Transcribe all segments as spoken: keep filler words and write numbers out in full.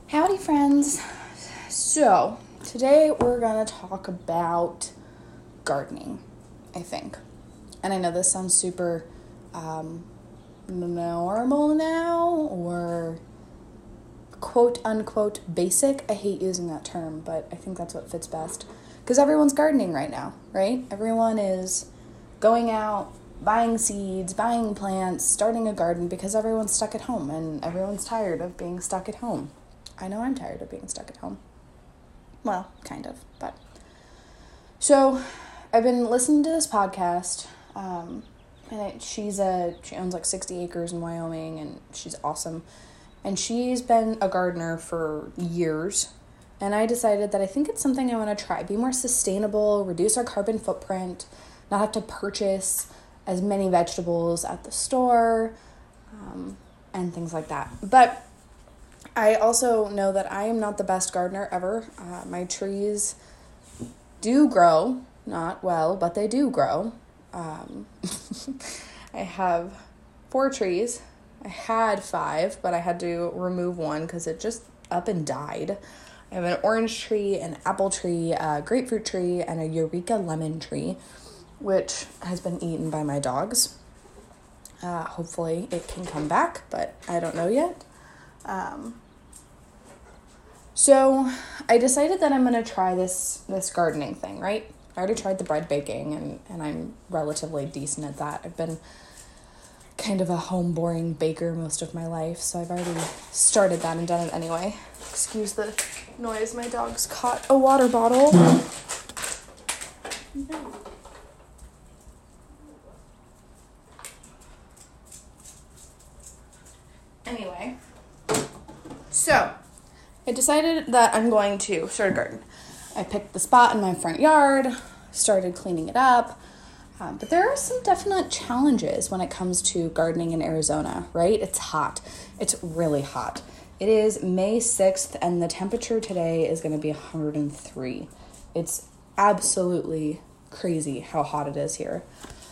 Howdy, friends. So, today we're going to talk about gardening, I think. And I know this sounds super um, normal now, or quote unquote basic. I hate using that term, but I think that's what fits best. Because everyone's gardening right now, right? Everyone is going out, buying seeds, buying plants, starting a garden because everyone's stuck at home and everyone's tired of being stuck at home. I know I'm tired of being stuck at home. Well, kind of, but. So, I've been listening to this podcast, um, and it, she's a, she owns like sixty acres in Wyoming, and she's awesome. And she's been a gardener for years, and I decided that I think it's something I want to try. Be more sustainable, reduce our carbon footprint, not have to purchase as many vegetables at the store, um, and things like that. But I also know that I am not the best gardener ever. Uh, my trees do grow, not well, but they do grow. Um, I have four trees. I had five, but I had to remove one because it just up and died. I have an orange tree, an apple tree, a grapefruit tree, and a Eureka lemon tree, which has been eaten by my dogs. Uh, hopefully it can come back, but I don't know yet. Um, so I decided that I'm going to try this, this gardening thing, right? I already tried the bread baking and, and I'm relatively decent at that. I've been kind of a home boring baker most of my life, so I've already started that and done it anyway. Excuse the noise, my dog's caught a water bottle. No. Anyway, so I decided that I'm going to start a garden. I picked the spot in my front yard, started cleaning it up, um, but there are some definite challenges when it comes to gardening in Arizona, right? It's hot. It's really hot. It is May sixth, and the temperature today is going to be one hundred three. It's absolutely crazy how hot it is here.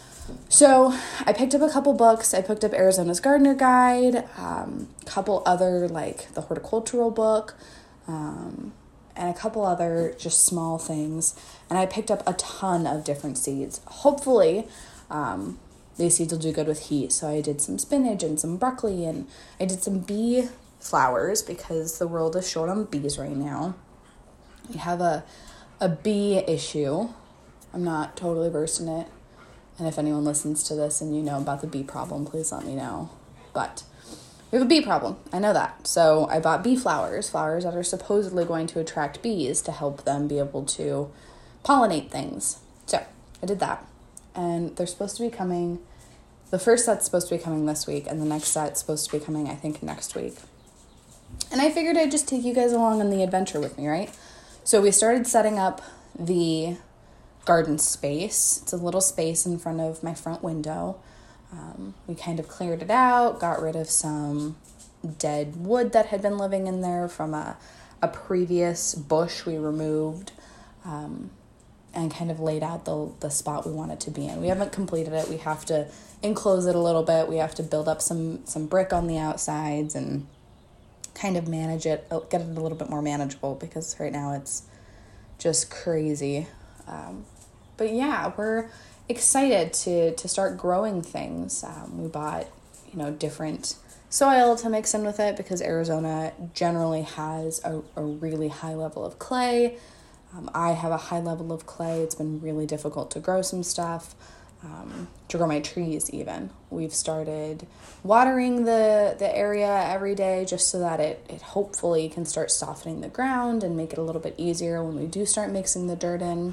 So I picked up a couple books. I picked up Arizona's Gardener Guide, um, a couple other, like the horticultural book, um, and a couple other just small things. And I picked up a ton of different seeds. Hopefully, um, these seeds will do good with heat. So I did some spinach and some broccoli, and I did some bee flowers because the world is short on bees right now. We have a, a bee issue. I'm not totally versed in it. And if anyone listens to this and you know about the bee problem, please let me know. But we have a bee problem. I know that. So I bought bee flowers, flowers that are supposedly going to attract bees to help them be able to pollinate things. So I did that. And they're supposed to be coming. The first set's supposed to be coming this week, and the next set's supposed to be coming, I think, next week. And I figured I'd just take you guys along on the adventure with me, right? So we started setting up the garden space. It's a little space in front of my front window. Um, we kind of cleared it out, got rid of some dead wood that had been living in there from a, a previous bush we removed, um, and kind of laid out the, the spot we want it to be in. We haven't completed it. We have to enclose it a little bit. We have to build up some, some brick on the outsides and kind of manage it, get it a little bit more manageable because right now it's just crazy. Um, But yeah, we're excited to, to start growing things. Um, we bought, you know, different soil to mix in with it because Arizona generally has a, a really high level of clay. Um, I have a high level of clay. It's been really difficult to grow some stuff, um, to grow my trees even. We've started watering the, the area every day just so that it, it hopefully can start softening the ground and make it a little bit easier when we do start mixing the dirt in.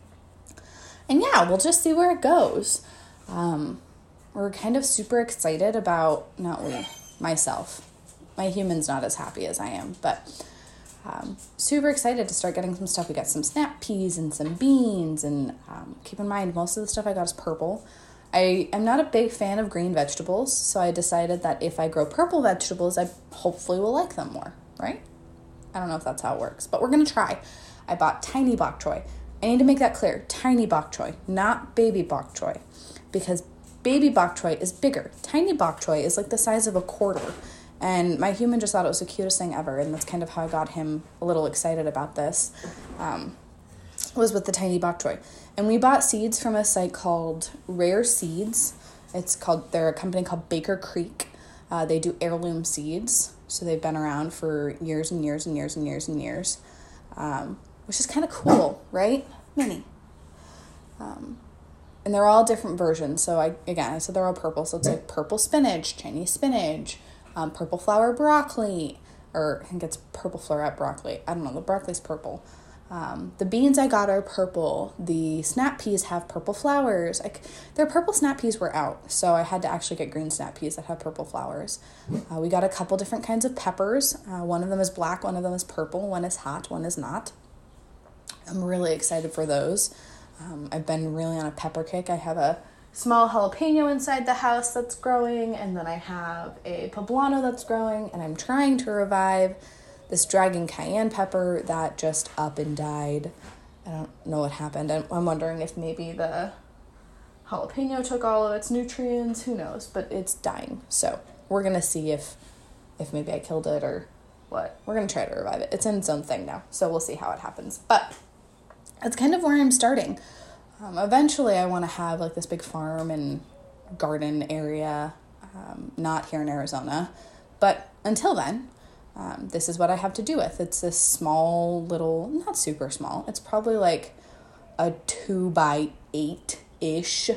And yeah, we'll just see where it goes. Um, we're kind of super excited about, not we, myself. My human's not as happy as I am, but um, super excited to start getting some stuff. We got some snap peas and some beans, and um, keep in mind, most of the stuff I got is purple. I am not a big fan of green vegetables, so I decided that if I grow purple vegetables, I hopefully will like them more, right? I don't know if that's how it works, but we're going to try. I bought tiny bok choy. I need to make that clear. Tiny bok choy, not baby bok choy, because baby bok choy is bigger. Tiny bok choy is like the size of a quarter, And my human just thought it was the cutest thing ever, and that's kind of how I got him a little excited about this, um, was with the tiny bok choy. And we bought seeds from a site called Rare Seeds. It's called, they're a company called Baker Creek. Uh, they do heirloom seeds, so they've been around for years and years and years and years and years, um, which is kind of cool, right? Minnie. Um, and they're all different versions. So I, again, I said they're all purple. So it's like purple spinach, Chinese spinach, um, purple flower broccoli, or I think it's purple floret broccoli. I don't know. The broccoli's purple. Um, the beans I got are purple. The snap peas have purple flowers. Like, their purple snap peas were out, so I had to actually get green snap peas that have purple flowers. Uh, we got a couple different kinds of peppers. Uh, one of them is black, one of them is purple, one is hot, one is not. I'm really excited for those. Um, I've been really on a pepper kick. I have a small jalapeno inside the house that's growing, and then I have a poblano that's growing, and I'm trying to revive this dragon cayenne pepper that just up and died. I don't know what happened. I'm, I'm wondering if maybe the jalapeno took all of its nutrients. Who knows? But it's dying. So we're going to see if if maybe I killed it or what. We're going to try to revive it. It's in its own thing now, so we'll see how it happens. But that's kind of where I'm starting. Um, eventually, I want to have like this big farm and garden area, um, not here in Arizona. But until then, um, this is what I have to do with. It's this small little, not super small. It's probably like a two by eight-ish,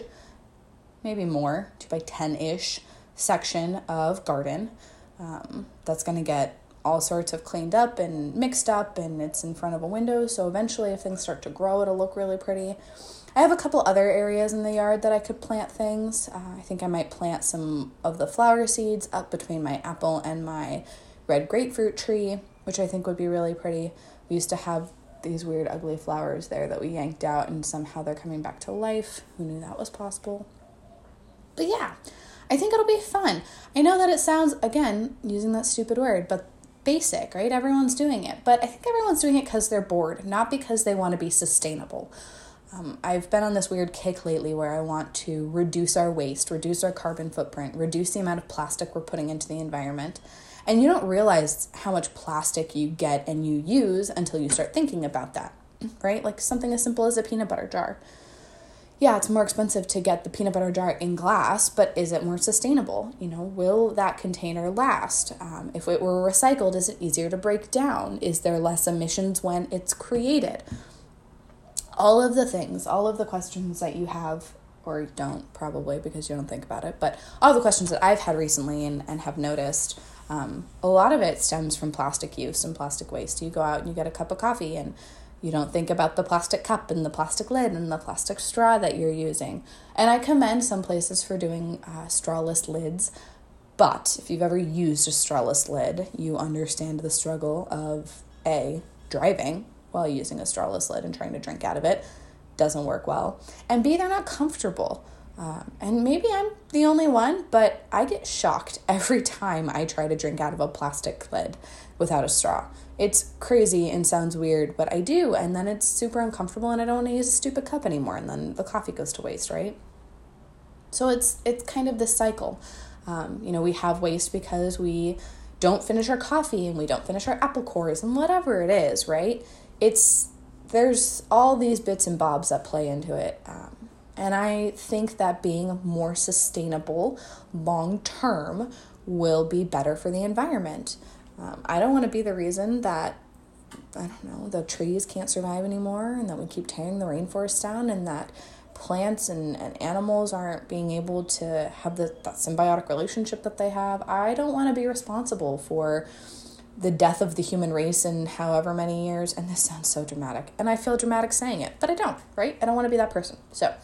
maybe more, two by ten-ish section of garden. Um, that's going to get all sorts of cleaned up and mixed up, and it's in front of a window, so eventually if things start to grow, it'll look really pretty. I have a couple other areas in the yard that I could plant things. Uh, I think I might plant some of the flower seeds up between my apple and my red grapefruit tree, which I think would be really pretty. We used to have these weird ugly flowers there that we yanked out, and somehow they're coming back to life. Who knew that was possible? But yeah, I think it'll be fun. I know that it sounds, again, using that stupid word, but basic, right? Everyone's doing it. But I think everyone's doing it because they're bored, not because they want to be sustainable. Um, I've been on this weird kick lately where I want to reduce our waste, reduce our carbon footprint, reduce the amount of plastic we're putting into the environment. And you don't realize how much plastic you get and you use until you start thinking about that, right? Like something as simple as a peanut butter jar. Yeah, it's more expensive to get the peanut butter jar in glass, but is it more sustainable? You know, will that container last? Um, if it were recycled, is it easier to break down? Is there less emissions when it's created? All of the things, all of the questions that you have, or you don't probably because you don't think about it, but all the questions that I've had recently and, and have noticed, um, a lot of it stems from plastic use and plastic waste. You go out and you get a cup of coffee and you don't think about the plastic cup and the plastic lid and the plastic straw that you're using. And I commend some places for doing uh, strawless lids, but if you've ever used a strawless lid, you understand the struggle of A, driving while using a strawless lid and trying to drink out of it. Doesn't work well. And B, they're not comfortable. Um, and maybe I'm the only one, but I get shocked every time I try to drink out of a plastic lid without a straw. It's crazy and sounds weird, but I do, and then it's super uncomfortable and I don't want to use a stupid cup anymore, and then the coffee goes to waste, right? So it's it's kind of this cycle. Um, you know, we have waste because we don't finish our coffee and we don't finish our apple cores and whatever it is, right? It's, there's all these bits and bobs that play into it. Um, and I think that being more sustainable long-term will be better for the environment. Um, I don't want to be the reason that, I don't know, the trees can't survive anymore and that we keep tearing the rainforest down and that plants and, and animals aren't being able to have the, that symbiotic relationship that they have. I don't want to be responsible for the death of the human race in however many years. And this sounds so dramatic. And I feel dramatic saying it, but I don't, right? I don't want to be that person. So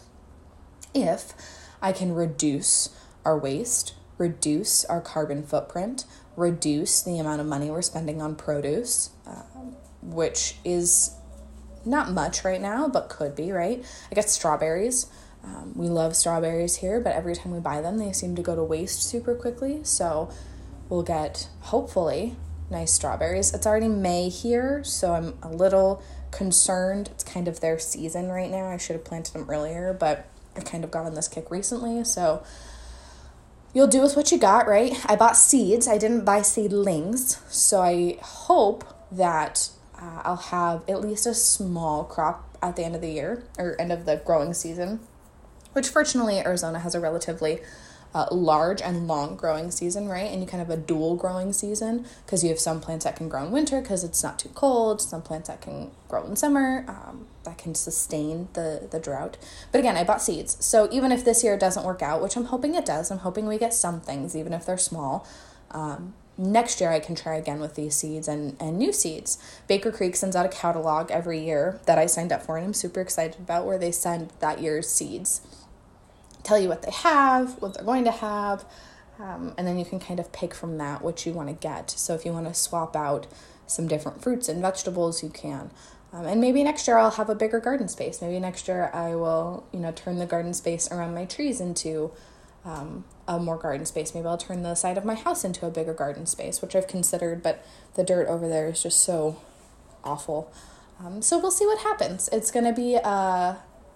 if I can reduce our waste, reduce our carbon footprint, reduce the amount of money we're spending on produce, um, which is not much right now, but could be, right? I get strawberries. Um, we love strawberries here, but every time we buy them, they seem to go to waste super quickly. So we'll get, hopefully, nice strawberries. It's already May here, so I'm a little concerned. It's kind of their season right now. I should have planted them earlier, but I kind of got on this kick recently, so you'll do with what you got, right? I bought seeds. I didn't buy seedlings. So I hope that uh, I'll have at least a small crop at the end of the year or end of the growing season, which fortunately Arizona has a relatively uh, large and long growing season, right? And you kind of have a dual growing season because you have some plants that can grow in winter because it's not too cold, some plants that can grow in summer um, that can sustain the, the drought. But again, I bought seeds. So even if this year doesn't work out, which I'm hoping it does, I'm hoping we get some things, even if they're small, um, next year I can try again with these seeds and, and new seeds. Baker Creek sends out a catalog every year that I signed up for and I'm super excited about, where they send that year's seeds, tell you what they have, what they're going to have, um, and then you can kind of pick from that what you want to get. So if you want to swap out some different fruits and vegetables, you can. Um, and maybe next year I'll have a bigger garden space. Maybe next year I will, you know, turn the garden space around my trees into um, a more garden space. Maybe I'll turn the side of my house into a bigger garden space, which I've considered, but the dirt over there is just so awful. Um, so we'll see what happens. It's going to be a,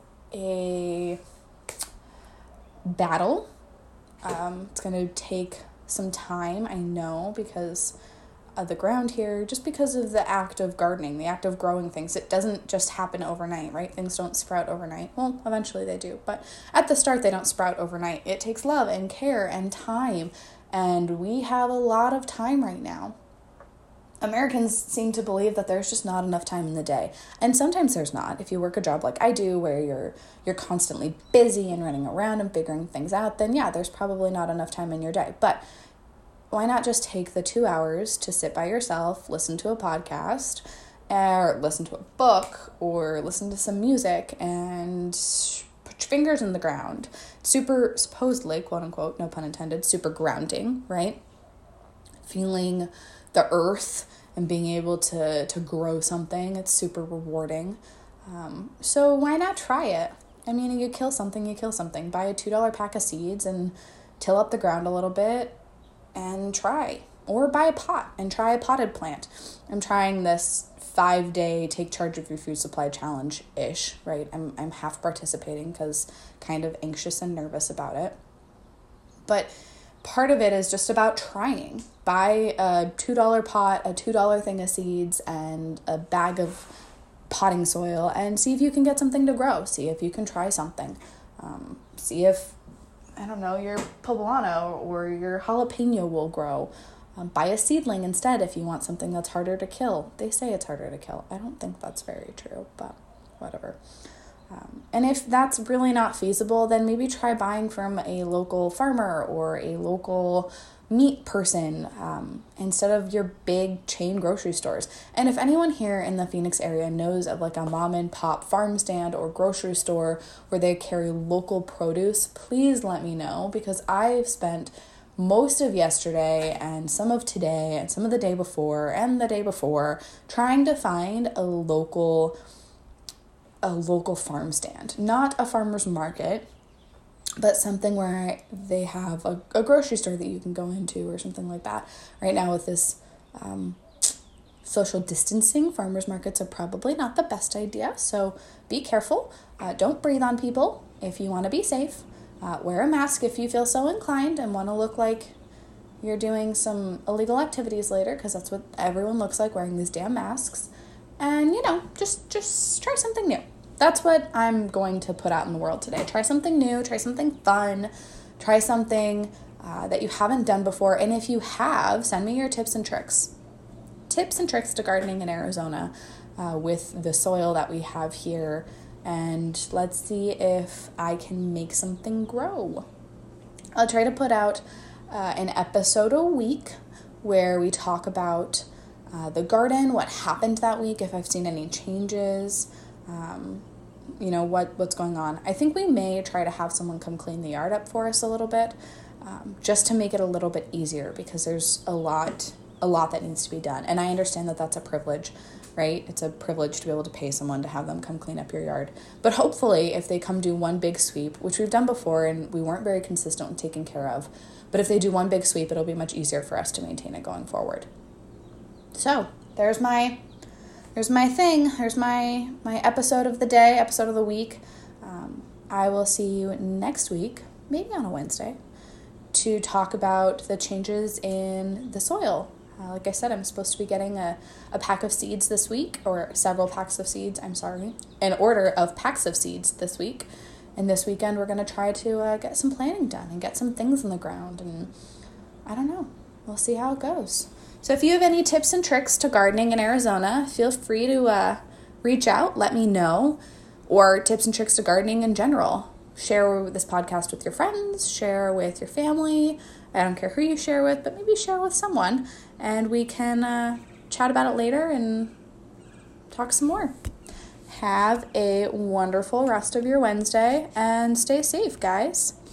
a battle. Um, it's going to take some time, I know, because of the ground here, just because of the act of gardening, the act of growing things. It doesn't just happen overnight, right? Things don't sprout overnight. Well, eventually they do, but at the start they don't sprout overnight. It takes love and care and time, and we have a lot of time right now. Americans seem to believe that there's just not enough time in the day. And sometimes there's not. If you work a job like I do, where you're you're constantly busy and running around and figuring things out, then yeah, there's probably not enough time in your day. But why not just take the two hours to sit by yourself, listen to a podcast, or listen to a book, or listen to some music, and put your fingers in the ground. Super, supposedly, quote unquote, no pun intended, super grounding, right? Feeling the earth and being able to, to grow something, it's super rewarding. Um, so why not try it? I mean, you kill something, you kill something. Buy a two dollar pack of seeds and till up the ground a little bit and try. Or buy a pot and try a potted plant. I'm trying this five-day take charge of your food supply challenge-ish, right? I'm, I'm half participating because kind of anxious and nervous about it. But part of it is just about trying. Buy a two dollar pot, a two dollar thing of seeds, and a bag of potting soil, and see if you can get something to grow. See if you can try something. Um, see if, I don't know, your poblano or your jalapeno will grow. Um, buy a seedling instead if you want something that's harder to kill. They say it's harder to kill. I don't think that's very true, but whatever. Um, and if that's really not feasible, then maybe try buying from a local farmer or a local meat person um, instead of your big chain grocery stores. And if anyone here in the Phoenix area knows of like a mom and pop farm stand or grocery store where they carry local produce, please let me know, because I've spent most of yesterday and some of today and some of the day before and the day before trying to find a local a local farm stand, not a farmer's market, but something where they have a, a grocery store that you can go into or something like that. Right now with this um, social distancing, farmers markets are probably not the best idea, so be careful. Uh, don't breathe on people if you want to be safe. Uh, wear a mask if you feel so inclined and want to look like you're doing some illegal activities later, because that's what everyone looks like wearing these damn masks. And, you know, just just try something new. That's what I'm going to put out in the world today. Try something new, try something fun, try something uh, that you haven't done before. And if you have, send me your tips and tricks. Tips and tricks to gardening in Arizona uh, with the soil that we have here. And let's see if I can make something grow. I'll try to put out uh, an episode a week where we talk about uh, the garden, what happened that week, if I've seen any changes, Um, you know, what, what's going on. I think we may try to have someone come clean the yard up for us a little bit, um, just to make it a little bit easier, because there's a lot, a lot that needs to be done. And I understand that that's a privilege, right? It's a privilege to be able to pay someone to have them come clean up your yard. But hopefully if they come do one big sweep, which we've done before and we weren't very consistent with taking care of, but if they do one big sweep, it'll be much easier for us to maintain it going forward. So there's my There's my thing. There's my, my episode of the day, episode of the week. Um, I will see you next week, maybe on a Wednesday. to talk about the changes in the soil. Uh, like I said, I'm supposed to be getting a, a pack of seeds this week, or several packs of seeds, I'm sorry, an order of packs of seeds this week. And this weekend, we're going to try to uh, get some planting done and get some things in the ground. And I don't know. We'll see how it goes. So if you have any tips and tricks to gardening in Arizona, feel free to uh, reach out, let me know, or tips and tricks to gardening in general. Share this podcast with your friends, share with your family. I don't care who you share with, but maybe share with someone, and we can uh, chat about it later and talk some more. Have a wonderful rest of your Wednesday, and stay safe, guys.